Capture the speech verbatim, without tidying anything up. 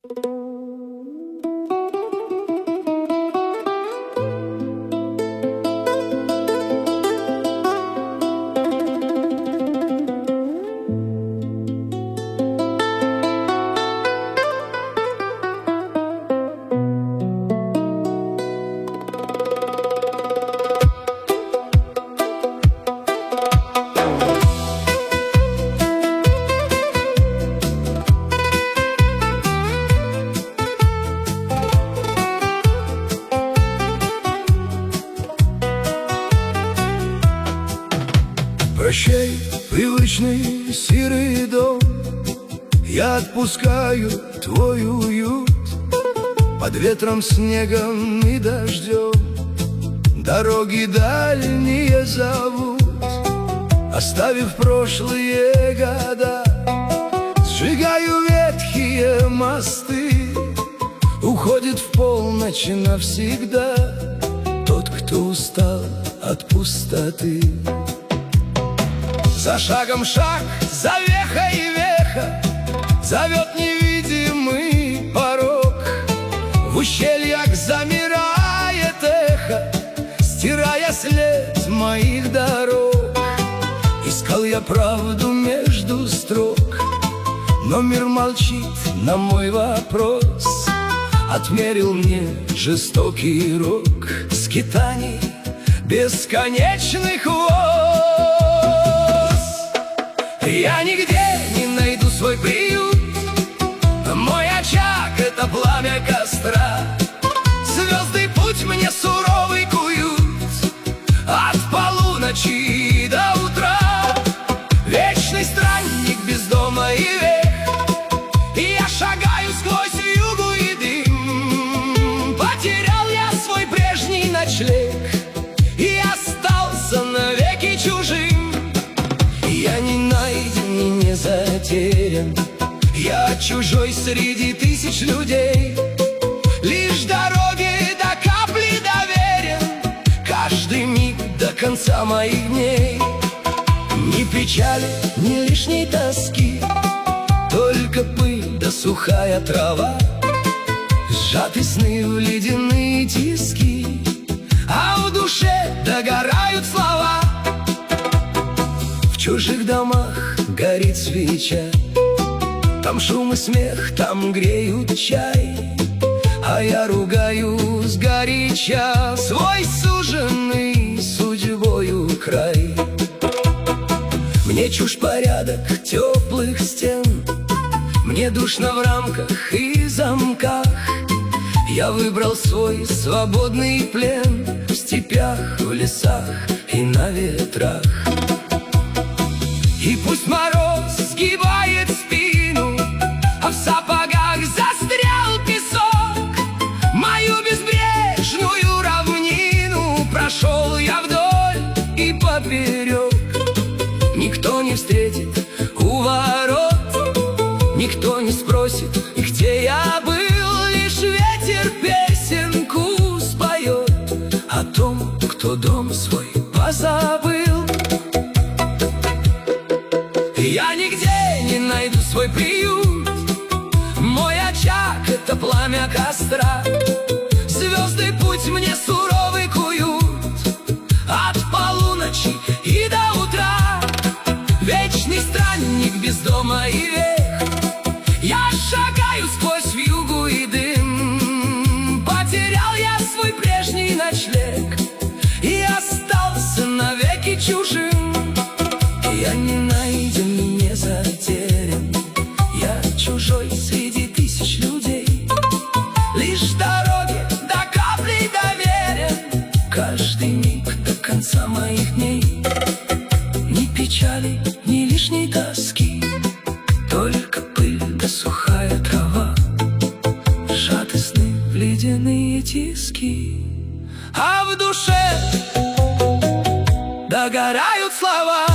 Прощай, привычный серый дом, я отпускаю твой уют. Под ветром, снегом и дождем дороги дальние зовут. Оставив прошлые года, сжигаю ветхие мосты. Уходит в полночь навсегда тот, кто устал от пустоты. За шагом шаг, за вехой веха зовет невидимый порог. В ущельях замирает эхо, стирая след моих дорог. Искал я правду между строк, но мир молчит на мой вопрос. Отмерил мне жестокий рок скитаний бесконечных воз. Я нигде не найду свой приют, мой очаг — это пламя костра. Звезды путь мне суровый куют от полуночи до утра. Вечный странник без дома и век, и я шагаю сквозь вьюгу и дым. Потерял я свой прежний ночлег и остался навеки чужим. Я не найден и не затерян, я чужой среди тысяч людей. Лишь дороги до капли доверен, каждый миг до конца моих дней. Ни печали, ни лишней тоски, только пыль да сухая трава. Сжаты сны в ледяные тиски, а в душе догорают слова. В чужих домах горит свеча, там шум и смех, там греют чай. А я ругаю сгоряча свой суженный судьбою край. Мне чужд порядок теплых стен, мне душно в рамках и замках. Я выбрал свой свободный плен в степях, в лесах и на ветрах. И пусть мороз сгибает спину, а в сапогах застрял песок, мою безбрежную равнину прошел я вдоль и поперек. Никто не встретит у ворот, никто не спросит, где я был. Лишь ветер песенку споет о том, кто дом свой позабыл. Я нигде не найду свой приют, мой очаг — это пламя костра. Звезды путь мне суровый куют от полуночи и до утра. Вечный странник без дома и век, я шагаю сквозь вьюгу и дым. Потерял я свой прежний ночлег и остался навеки чужим. Я не найден и не затерян, я чужой среди тысяч людей. Лишь дороги до капли доверен, каждый миг до конца моих дней. Ни печали, ни лишней тоски, только пыль да сухая трава. Сжаты сны в ледяные тиски, а в душе догорают слова.